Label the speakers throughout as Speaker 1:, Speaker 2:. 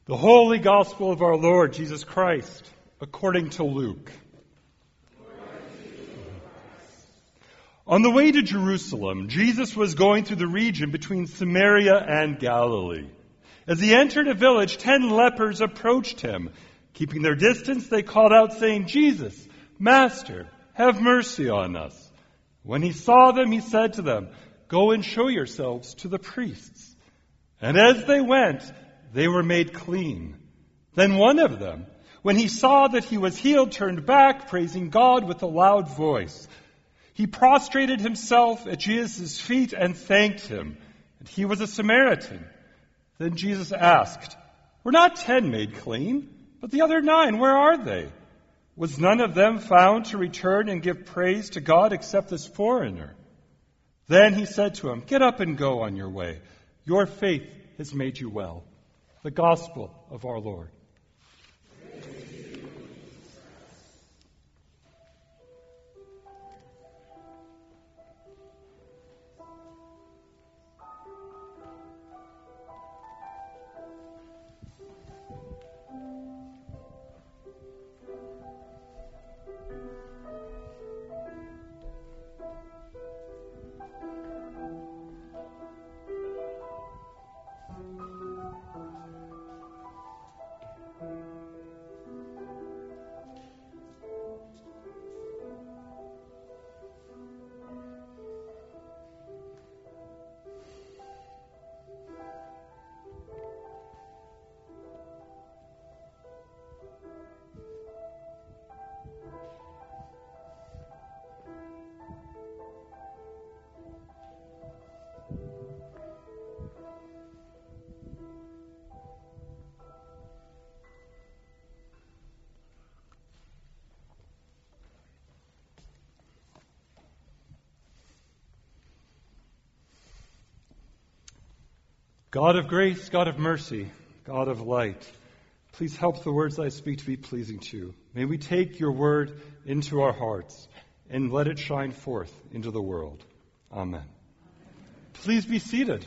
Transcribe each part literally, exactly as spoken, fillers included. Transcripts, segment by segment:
Speaker 1: The Holy Gospel of our Lord Jesus Christ, according to Luke. On the way to Jerusalem, Jesus was going through the region between Samaria and Galilee. As he entered a village, ten lepers approached him. Keeping their distance, they called out, saying, "Jesus, Master, have mercy on us." When he saw them, he said to them, "Go and show yourselves to the priests." And as they went, they were made clean. Then one of them, when he saw that he was healed, turned back, praising God with a loud voice. He prostrated himself at Jesus' feet and thanked him. And he was a Samaritan. Then Jesus asked, "Were not ten made clean? But the other nine, where are they? Was none of them found to return and give praise to God except this foreigner?" Then he said to him, "Get up and go on your way. Your faith has made you well." The Gospel of our Lord. God of grace, God of mercy, God of light, please help the words I speak to be pleasing to you. May we take your word into our hearts and let it shine forth into the world. Amen. Please be seated.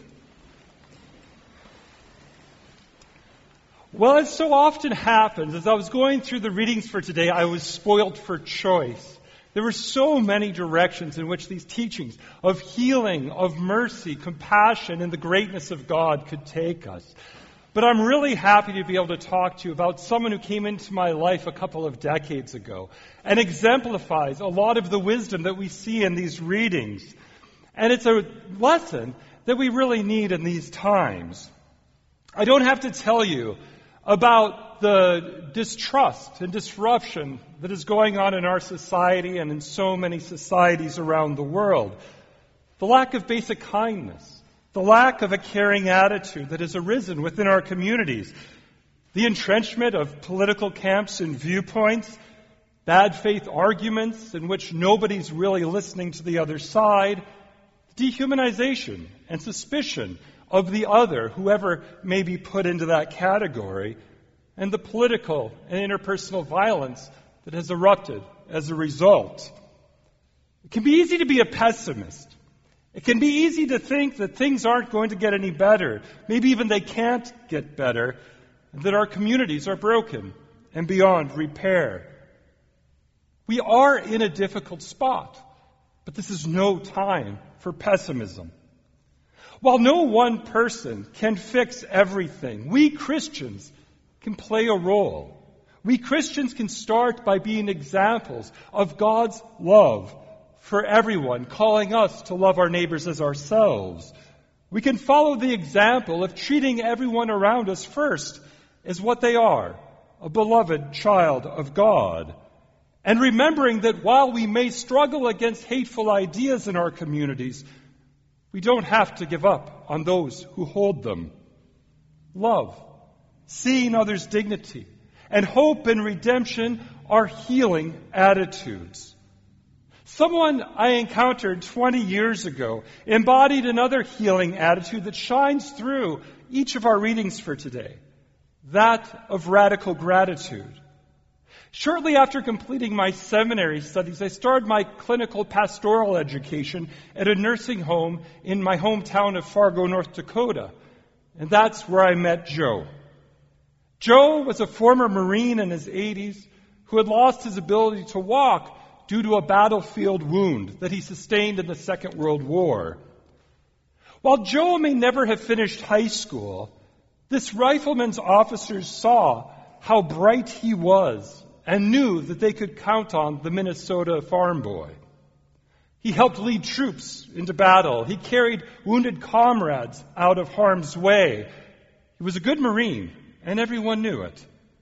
Speaker 1: Well, as so often happens, as I was going through the readings for today, I was spoiled for choice. There were so many directions in which these teachings of healing, of mercy, compassion, and the greatness of God could take us. But I'm really happy to be able to talk to you about someone who came into my life a couple of decades ago and exemplifies a lot of the wisdom that we see in these readings. And it's a lesson that we really need in these times. I don't have to tell you about the distrust and disruption that is going on in our society and in so many societies around the world. The lack of basic kindness, the lack of a caring attitude that has arisen within our communities, the entrenchment of political camps and viewpoints, bad faith arguments in which nobody's really listening to the other side, dehumanization and suspicion of the other, whoever may be put into that category, and the political and interpersonal violence that has erupted as a result. It can be easy to be a pessimist. It can be easy to think that things aren't going to get any better, maybe even they can't get better, and that our communities are broken and beyond repair. We are in a difficult spot, but this is no time for pessimism. While no one person can fix everything, we Christians can play a role. We Christians can start by being examples of God's love for everyone, calling us to love our neighbors as ourselves. We can follow the example of treating everyone around us first as what they are, a beloved child of God. And remembering that while we may struggle against hateful ideas in our communities, we don't have to give up on those who hold them. Love, seeing others' dignity, and hope and redemption are healing attitudes. Someone I encountered twenty years ago embodied another healing attitude that shines through each of our readings for today, that of radical gratitude. Shortly after completing my seminary studies, I started my clinical pastoral education at a nursing home in my hometown of Fargo, North Dakota. And that's where I met Joe. Joe was a former Marine in his eighties who had lost his ability to walk due to a battlefield wound that he sustained in the Second World War. While Joe may never have finished high school, this rifleman's officers saw how bright he was and knew that they could count on the Minnesota farm boy. He helped lead troops into battle. He carried wounded comrades out of harm's way. He was a good Marine, and everyone knew it.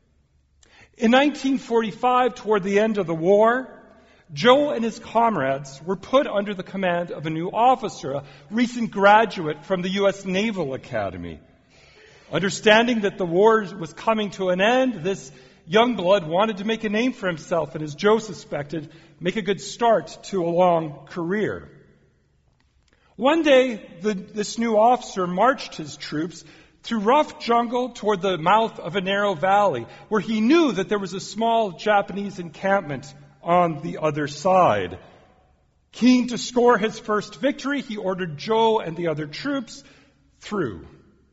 Speaker 1: In nineteen forty-five, toward the end of the war, Joe and his comrades were put under the command of a new officer, a recent graduate from the U S Naval Academy. Understanding that the war was coming to an end, this young blood wanted to make a name for himself and, as Joe suspected, make a good start to a long career. One day, the, this new officer marched his troops through rough jungle toward the mouth of a narrow valley where he knew that there was a small Japanese encampment on the other side. Keen to score his first victory, he ordered Joe and the other troops through.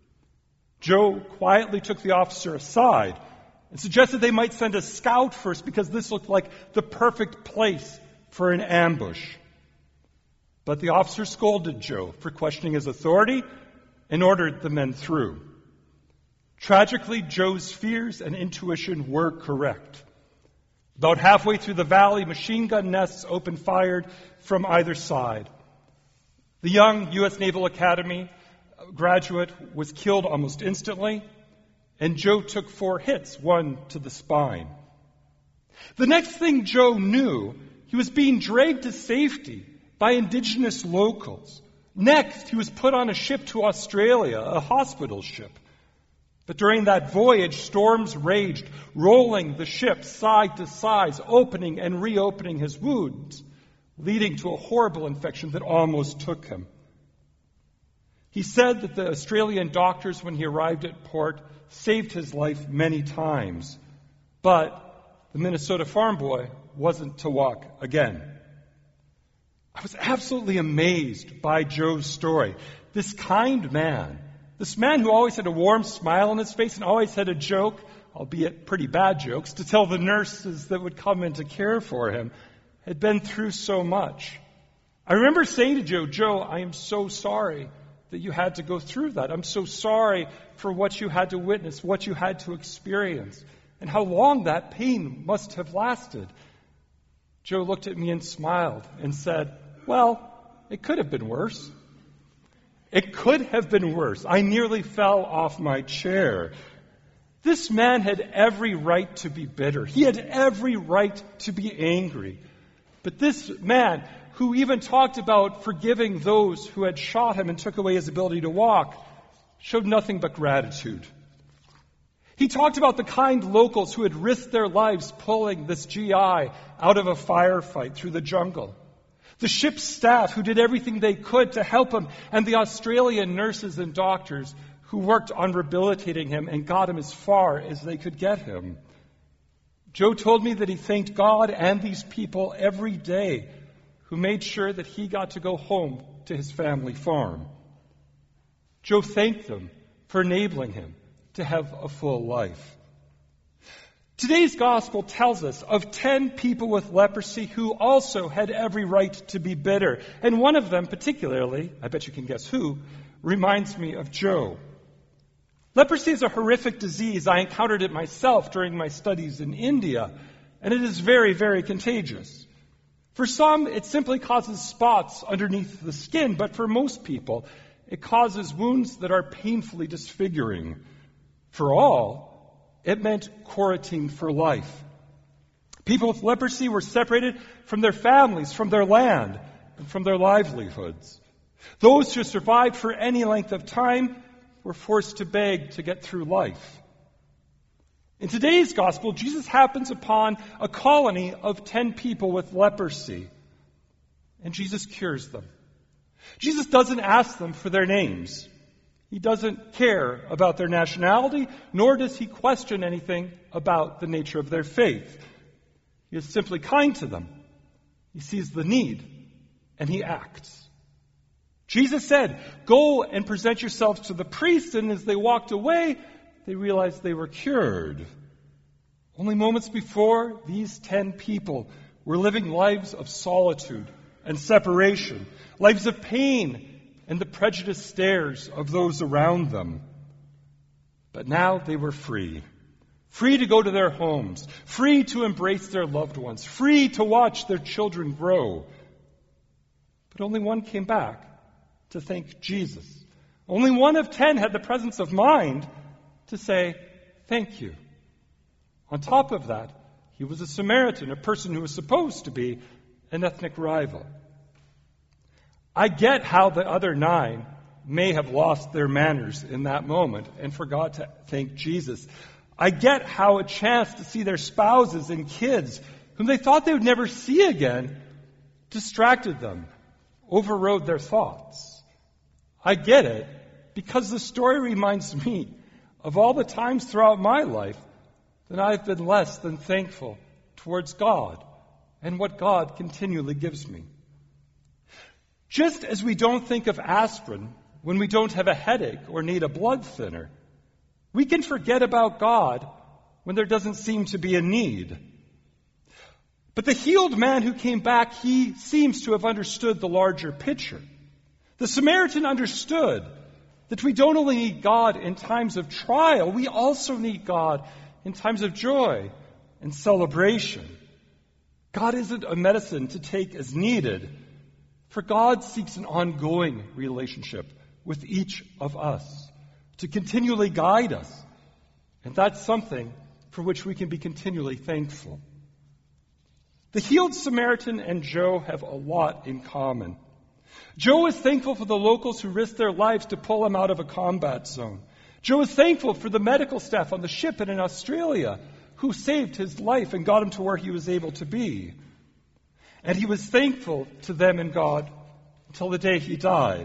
Speaker 1: Joe quietly took the officer aside and suggested they might send a scout first because this looked like the perfect place for an ambush. But the officer scolded Joe for questioning his authority and ordered the men through. Tragically, Joe's fears and intuition were correct. About halfway through the valley, machine gun nests opened fire from either side. The young U S Naval Academy graduate was killed almost instantly, and Joe took four hits, one to the spine. The next thing Joe knew, he was being dragged to safety by indigenous locals. Next, he was put on a ship to Australia, a hospital ship. But during that voyage, storms raged, rolling the ship side to side, opening and reopening his wounds, leading to a horrible infection that almost took him. He said that the Australian doctors, when he arrived at port, saved his life many times. But the Minnesota farm boy wasn't to walk again. I was absolutely amazed by Joe's story. This kind man, this man who always had a warm smile on his face and always had a joke, albeit pretty bad jokes, to tell the nurses that would come in to care for him, had been through so much. I remember saying to Joe, Joe, I am so sorry that you had to go through that. I'm so sorry for what you had to witness, what you had to experience, and how long that pain must have lasted. Joe looked at me and smiled and said, well, it could have been worse. It could have been worse. I nearly fell off my chair. This man had every right to be bitter. He had every right to be angry. But this man, who even talked about forgiving those who had shot him and took away his ability to walk, showed nothing but gratitude. He talked about the kind locals who had risked their lives pulling this G I out of a firefight through the jungle. The ship's staff who did everything they could to help him, and the Australian nurses and doctors who worked on rehabilitating him and got him as far as they could get him. Joe told me that he thanked God and these people every day who made sure that he got to go home to his family farm. Joe thanked them for enabling him to have a full life. Today's gospel tells us of ten people with leprosy who also had every right to be bitter. And one of them particularly, I bet you can guess who, reminds me of Joe. Leprosy is a horrific disease. I encountered it myself during my studies in India, and it is very, very contagious. For some, it simply causes spots underneath the skin, but for most people, it causes wounds that are painfully disfiguring. For all, it meant quarantine for life. People with leprosy were separated from their families, from their land, and from their livelihoods. Those who survived for any length of time were forced to beg to get through life. In today's gospel, Jesus happens upon a colony of ten people with leprosy, and Jesus cures them. Jesus doesn't ask them for their names. He doesn't care about their nationality, nor does he question anything about the nature of their faith. He is simply kind to them. He sees the need, and he acts. Jesus said, "Go and present yourselves to the priests," and as they walked away, they realized they were cured. Only moments before, these ten people were living lives of solitude and separation, lives of pain and the prejudiced stares of those around them. But now they were free. Free to go to their homes, free to embrace their loved ones, free to watch their children grow. But only one came back to thank Jesus. Only one of ten had the presence of mind to say, thank you. On top of that, he was a Samaritan, a person who was supposed to be an ethnic rival. I get how the other nine may have lost their manners in that moment and forgot to thank Jesus. I get how a chance to see their spouses and kids, whom they thought they would never see again, distracted them, overrode their thoughts. I get it because the story reminds me of all the times throughout my life that I've been less than thankful towards God and what God continually gives me. Just as we don't think of aspirin when we don't have a headache or need a blood thinner, we can forget about God when there doesn't seem to be a need. But the healed man who came back, he seems to have understood the larger picture. The Samaritan understood that we don't only need God in times of trial, we also need God in times of joy and celebration. God isn't a medicine to take as needed, for God seeks an ongoing relationship with each of us to continually guide us. And that's something for which we can be continually thankful. The healed Samaritan and Joe have a lot in common. Joe is thankful for the locals who risked their lives to pull him out of a combat zone. Joe is thankful for the medical staff on the ship and in Australia who saved his life and got him to where he was able to be. And he was thankful to them and God until the day he died.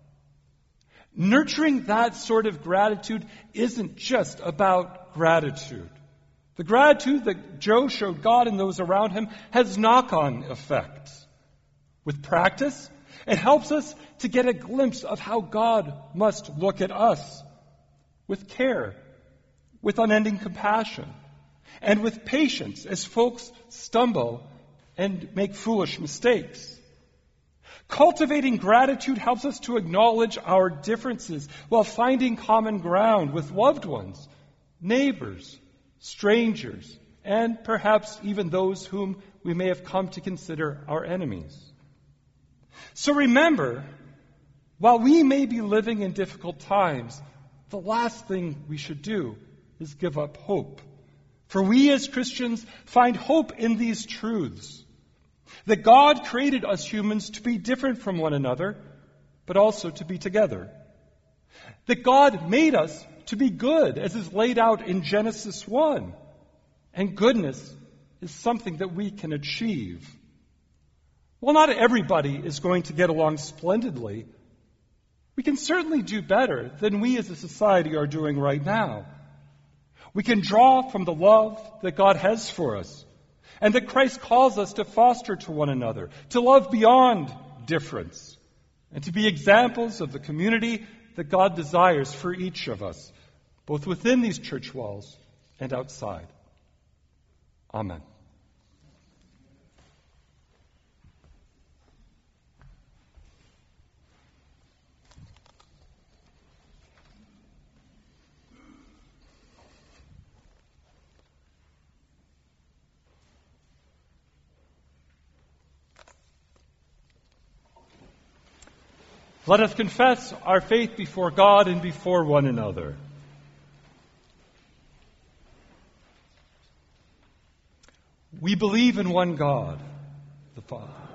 Speaker 1: Nurturing that sort of gratitude isn't just about gratitude. The gratitude that Joe showed God and those around him has knock-on effects. With practice, it helps us to get a glimpse of how God must look at us. With care, with unending compassion, and with patience as folks stumble and make foolish mistakes. Cultivating gratitude helps us to acknowledge our differences while finding common ground with loved ones, neighbors, strangers, and perhaps even those whom we may have come to consider our enemies. So remember, while we may be living in difficult times, the last thing we should do is give up hope. For we as Christians find hope in these truths. That God created us humans to be different from one another, but also to be together. That God made us to be good, as is laid out in Genesis one. And goodness is something that we can achieve. While not everybody is going to get along splendidly, we can certainly do better than we as a society are doing right now. We can draw from the love that God has for us, and that Christ calls us to foster to one another, to love beyond difference, and to be examples of the community that God desires for each of us, both within these church walls and outside. Amen. Let us confess our faith before God and before one another. We believe in one God, the Father,